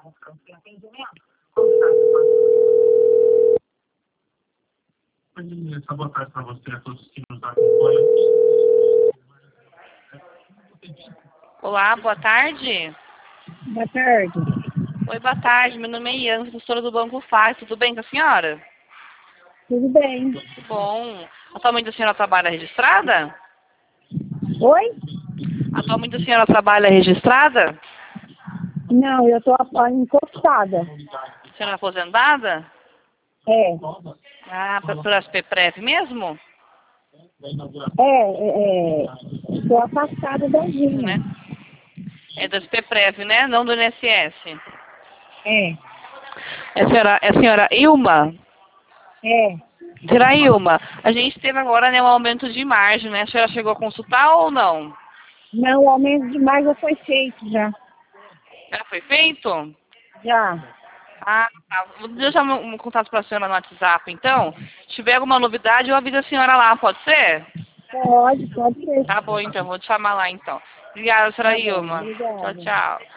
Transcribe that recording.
Essa boa tarde para você, a todos que nos acompanham. Olá, boa tarde. Boa tarde. Oi, boa tarde. Meu nome é Ian, gestora do Banco Faz. Tudo bem com a senhora? Tudo bem. Bom. Atualmente a senhora trabalha registrada? Oi? Atualmente a senhora trabalha registrada? Não, eu tô encostada. A senhora é aposentada? É. Ah, por ASPEPREV mesmo? Tô afastada da Gina. Né? É da ASPEPREV, né? Não do INSS. É. É a senhora Ilma? É. Senhora Ilma, a gente teve agora, né, um aumento de margem, né? A senhora chegou a consultar ou não? Não, o aumento de mais já foi feito já. Já foi feito? Já. Ah, tá. Vou deixar um contato para a senhora no WhatsApp, então. Se tiver alguma novidade, eu aviso a senhora lá, pode ser? Pode ser. Tá bom, então. Vou te chamar lá, então. Obrigada, senhora Tá bom, Ilma. Tchau, obrigada. tchau.